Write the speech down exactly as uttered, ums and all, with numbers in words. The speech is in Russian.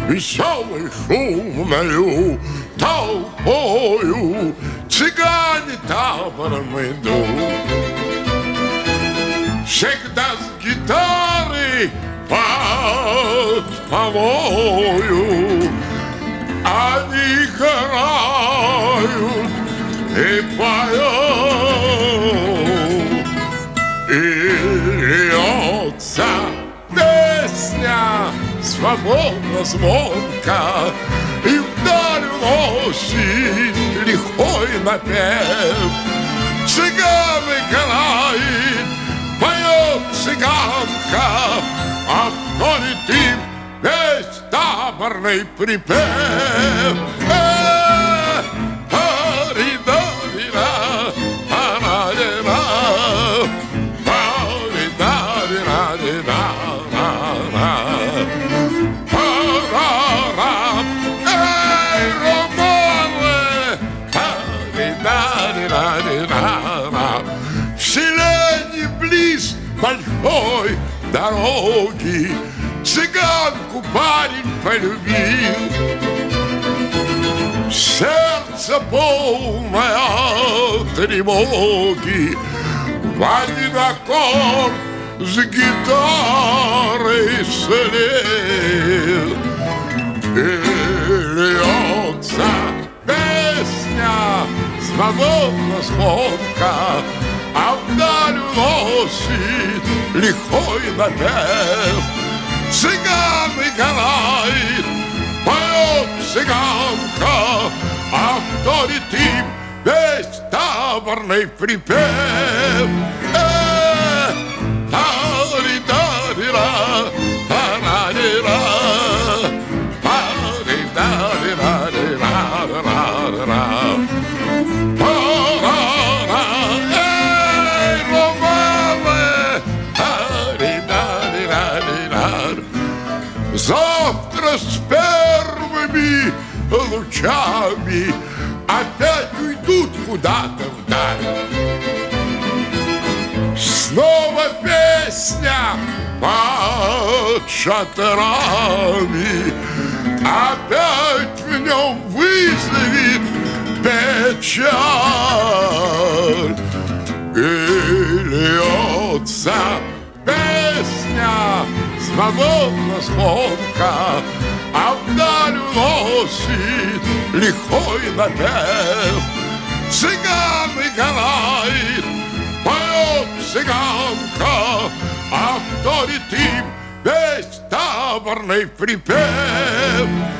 веселой шумною толпою цыгане табором идут. Всегда с гитарой под повою они играют и поют, и льется песня свободно, звонко, и вдаль уносит лихой напев. Цыган играет, поет цыганка, а вторит им весь таборный припев. В селении близ большой дороги цыганку парень полюбил. Сердце полное тревоги, в один аккорд с гитарой слил. И льется песня свободно, звонко, а вдаль уносит лихой напев. Цыган играет, поет цыганка, а вторит им весь таборный припев. Завтра с первыми лучами опять уйдут куда-то вдаль. Снова песня под шатрами, опять в нем вызовет печаль. И льется песня свободно, звонко, а вдаль уносит лихой напев. Цыган играет, поет цыганка, а вторит им весь таборный припев.